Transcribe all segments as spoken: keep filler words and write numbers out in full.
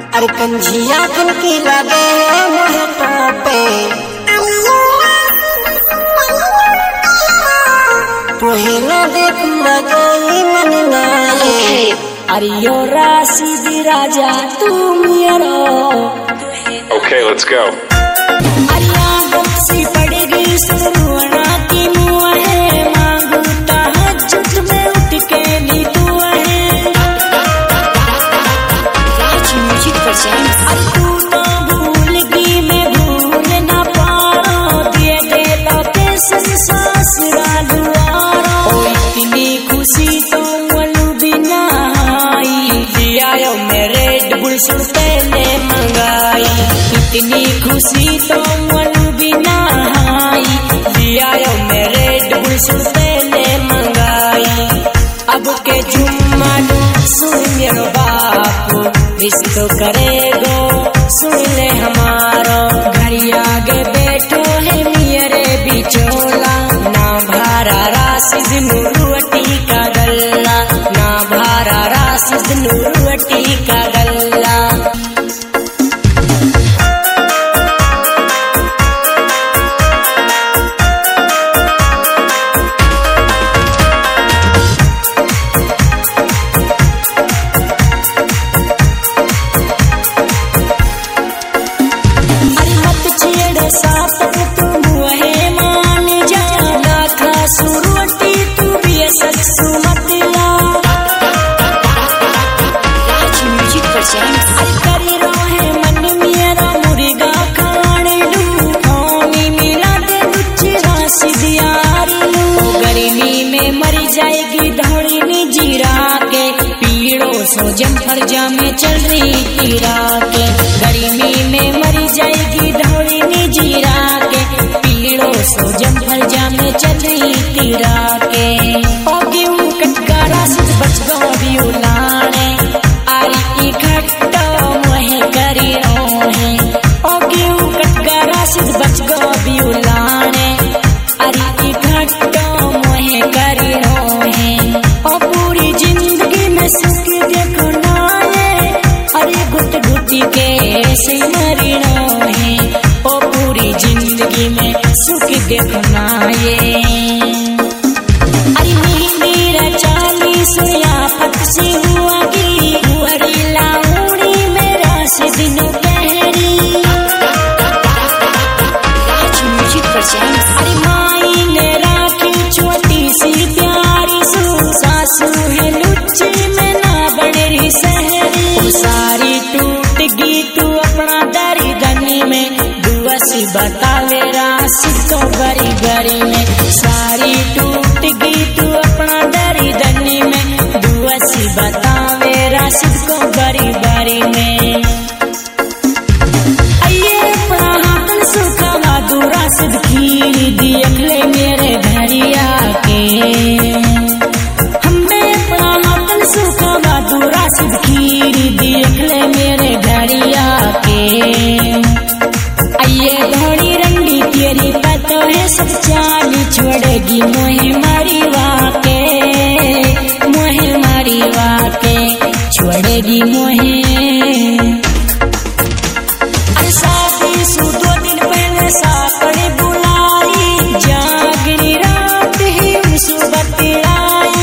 अरे कंझिया की लगे मोहे टोपे तोहेला देख लगे मन नाये अरे यो राशि दी राजा तुम यारो Okay, let's go. अरिया बक्सी पड़ेगी सुना की मुआ है मांगूता हजत में उठ के ली दुआ है अब तू तो भूल गई मैं भूल ना पारो दिए दे लोटे संसास रालुआरो ओ इतनी खुशी तो वलू बिना आई लिया यो मैं रेड बुल सुनते ने मंगाई इतनी खुशी तो वलू बिना आई लिया यो मैं रेड बुल सुनते ने मंगाई अब के जुम्मा सुन मेरो बापू रिश्तो करेगो सुन ले हमारो घर आगे बैठो है मेरे बिचोला ना भारा राशिद नूरुवटी का गल्ला ना भारा राशिद नूरुवटी का गल्ला जमफर जामे चल रही तीरा के गर्मी में मरी जाएगी धौड़ी नी जीरा के पीड़ो सो जमफर जामे चल रही तीरा के ओ गेहूं कटकारा से बच गो भी उलाने आरी इकट्ठा मोहे करी ओहे ओ गेहूं कटकारा से बच गो भी उलाने आरी इकट्ठा मोहे करी ओहे ओ पूरी जिंदगी में सुख देखो के से मरना है ओ पूरी जिंदगी में सुख देखना ये अरे मेरा चालीस या पच्ची हुआ की हुरी लाउड़ी मेरा से दिन पहरी अरे माई ने राखी छोटी सी प्यारी सू सासू है लुच्ची में ना बड़ी सहरी सारी टूट गी तू अपना दरी धनी में दुआसी बतावे राशि तो बरी बरी में सारी टूट गई तू अपना दरी धनी में दुआसी बतावे राशि को बरी बरी में आइए अपना हाथन सुखा वादू राशिद खीरी दी अगले मेरे घरिया के हमें अपना हाथन सुखा वादू राशिद खीरी दी अगले मेरे घरिया के आइए घोड़ी रंडी तेरी पतो है सब चाली छोड़ेगी मोहे मारी वाके मोहे मारी वाके छोड़ेगी मोहे अरे शादी सु दो दिन पहले सापड़े बुलाई जागरी रात ही मुसीबत आई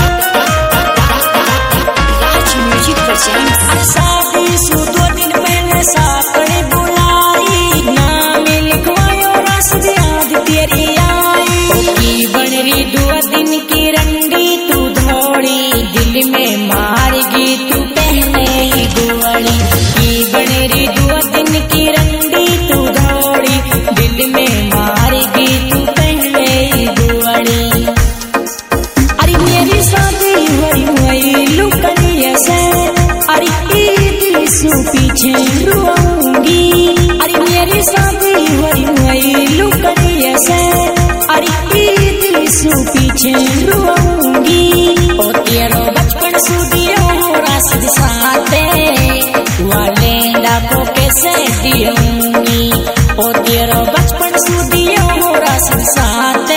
शादी सु दो दिन पहले सापड़े बुलाई नाम लिखवायो राशिद याद तेरी आई की बनरी दो दिन की रंडी तू धोड़ी दिल में मारेगी तू पहले ही गोली की बनरी दो दिन की रंडी तू धोड़ी दिल में मारेगी तू पहले ही गोली अरे मेरी शादी हुई हुई लुकनी से अरे ईद सु पीछे रोऊंगी अरे मेरी शादी हुई हुई लुकनी से अरे ईद सु पीछे रोऊंगी ओ तेरो बचपन सु दियो राशिद साथे वाले लाखों कैसे दियोंगी ओ तेरो बचपन सु दियो राशिद साथे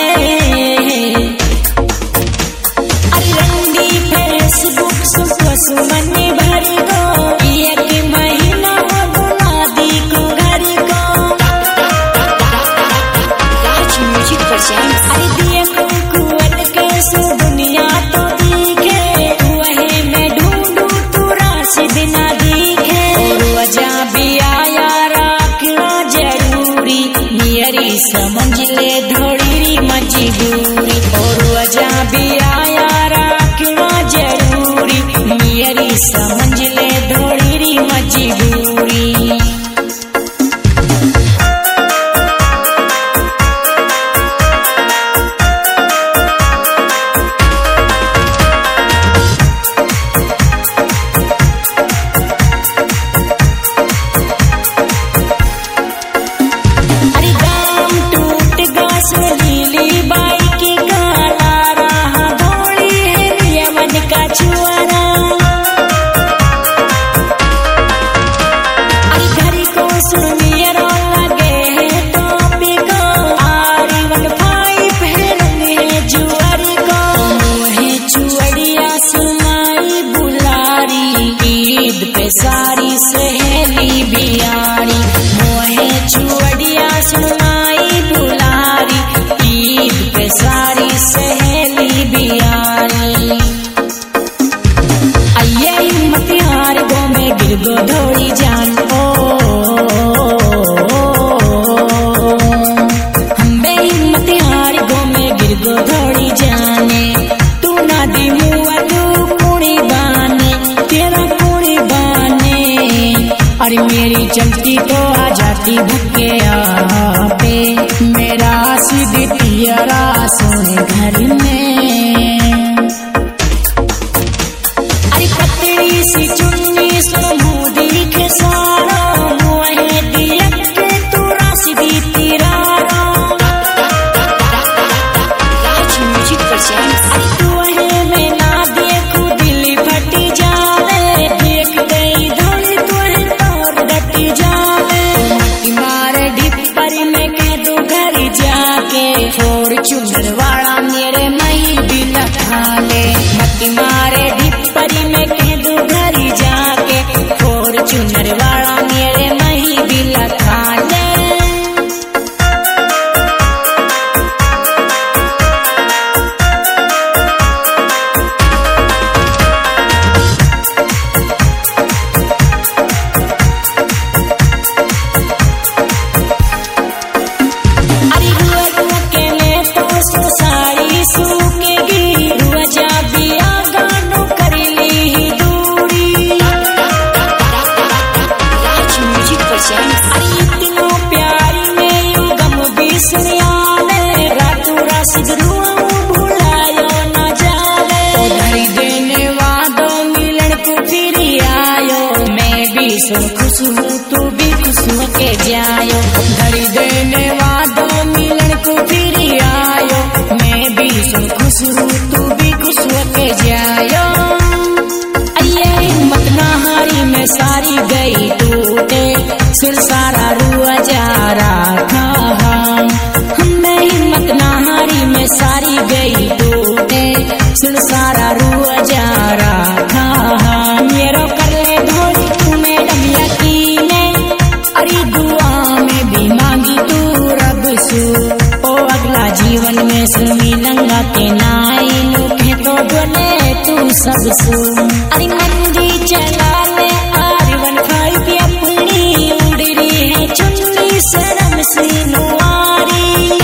अरे रंडी फेसबुक सुख सुमन भरी गो एक महीना सारी सहेली बियारी मोहे चुअड़िया सुनाई बुलारी ईद पे सारी सहेली बियारी आइए हिम्मतियार गो में गिर गो ढोरी जान ओ हम्बे हिम्मतियार गो में गिर गो ढोरी जाने तू ना दी मुआ तू कुड़ी बाने तेरा कुड़ी बाने अरे मेरी चलती तो आ जाती भुके पे मेरा सीधी तियरा सोने घर में अरे पतली सी चुन्नी सुनो दिखे सारा मुँह दिया के तू राशि दी तेरा म्यूजिक पर तू है मैं ना देखू दिल फटी जावे देख गई धोली तुझे तोर डटी जावे मट्टी मारे डिप्पर में कह दो घर जाके छोड़ चुनर वाला मेरे मई भी लखा ले मट्टी मारे डिप्पर में कह दो घर जाके छोड़ चुनर वाला मेरे मई भी लखा ले अरे रुआ रुआ के ले तो सो सारी सूखेगी रुआ जा बिया गानो कर ली ही दूरी म्यूजिक पर अरे इतनो प्यारी में यू गम भी सुनियावे रातों रात रुआ भुलायो न जावे धरी देने वादों मिलन को फिर आयो मैं भी सुन खुश हूँ तू भी खुश हो के जायो धरी देने वादों मिलन को फिर आयो मैं भी सुन खुश हूँ तू भी खुश हो के जायो अये हिम्मत ना हारी मैं सारी गई टूटे सिर सारा रुआ जा रहा मैं हिम्मत ना हारी मैं सारी गई टूटे सिर सारा रुआ जा रहा मेरो कर ले धोरी तू मैडम यकीने अरे दुआ में भी मांगी तू रब सु ओ अगला जीवन में सुमी लंगा के नाई नु के तो डोले तू सब सु अरे मंदी चला ले आर वन फाइव अपनी उड़ रही है चुन्नी शर्म सी नुआरी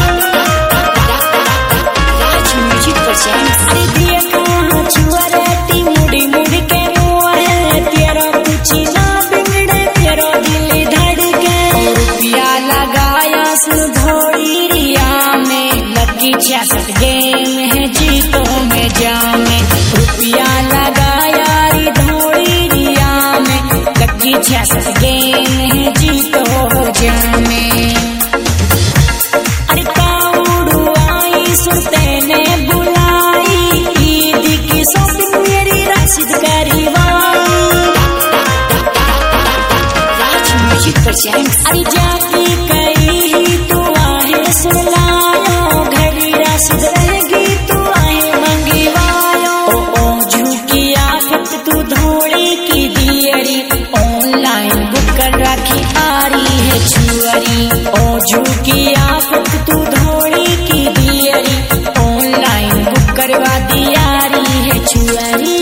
म्यूजिक पर अरे दिया कहाँ छुआरेटी मुड़ी मुड़ी के मुँह तेरा कुछ ना बिगड़े तेरा दिल धड़के रुपया लगाया सुन धोड़ी रिया में लकी छियासठ गेम है जीतों में जामे रुपया लगाया री धोड़ी रिया में लकी छियासठ गेम है जीतों जामे अरे काउडू आई सुनते ने बुलाई ईद की शॉपिंग मेरी रसीद करवाई म्यूजिक पर अरे जाती कई तू आहे सुन लायो घड़ी रसीद रहेगी तू आहे मंगवायो ओ ओ झुकी आफत तू धोड़ी की दियरी ऑनलाइन बुक कर रखी आ रही है छुअरी ओ झुकी आफत तू धोड़ी की दियरी ऑनलाइन बुक करवा दी आ रही है छुअरी